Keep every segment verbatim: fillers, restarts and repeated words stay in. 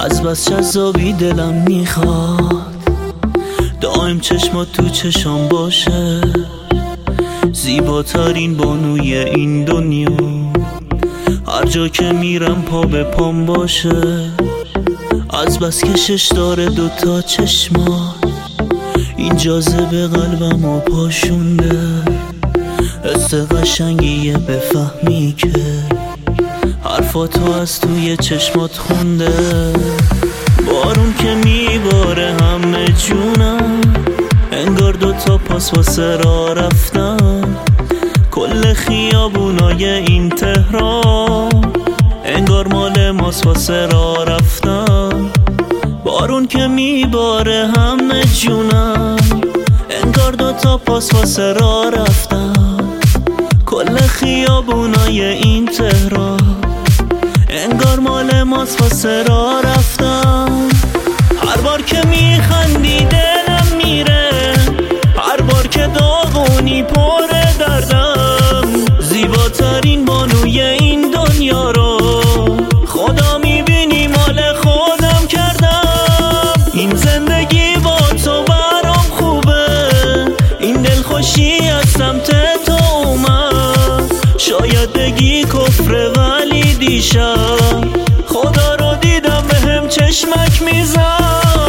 از بس جذابی دلم میخواد دائم چشمات تو چشم باشه، زیباترین بانوی این دنیا، هر جا که میرم پا به پام باشه. از بس کشش داره دوتا چشمات، این جاذبه قلبمو پاشونده. حس قشنگیه بفهمی که حرفاتو از توی چشمات خونده. بارون که میباره همه جونم، انگار دوتا پاس واسه راه رفتن. کل خیابونای این تهران انگار مال ماست واسه راه رفتن. بارون که میباره همه جونم، انگار دوتا پاس واسه راه رفتن. کل خیابونای این تهران انگار مال ماست واسه راه رفتن. هر بار که میخندی دلم میره، هر بار که داغونی پر دردم. زیباترین بانوی این دنیا رو خدا میبینی مال خودم کردم. این زندگی با تو برام خوبه، این دلخوشی از سمت تو اومد. شاید بگی کفره ولی دیشب خدا رو دیدم بهم چشمک میزن.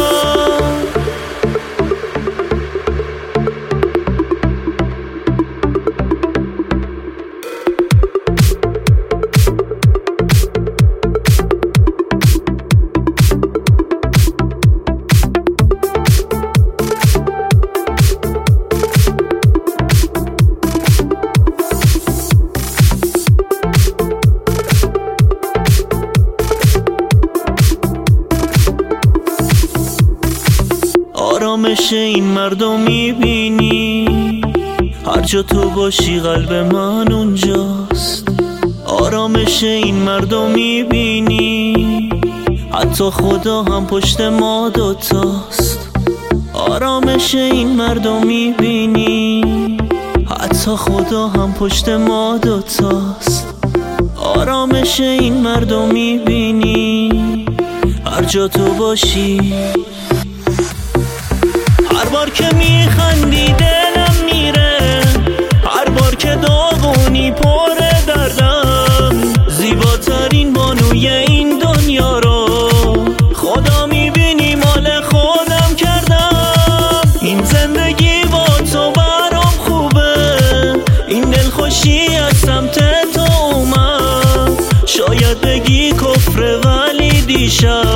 آرامش این مردم میبینی، هر جا تو باشی قلب من اونجاست. آرامش این مردم میبینی، حتی خدا هم پشت ما دوتاست. آرامش این مردم میبینی، حتی خدا هم پشت ما دوتاست. آرامش این مردم میبینی، هر جا تو باشی. هر بار که میخندی دلم میره، هر بار که داغونی پر دردم. زیباترین بانوی این دنیا رو خدا میبینی مال خودم کردم. این زندگی با تو برام خوبه، این دلخوشی از سمت تو اومد. شاید بگی کفره ولی دیشب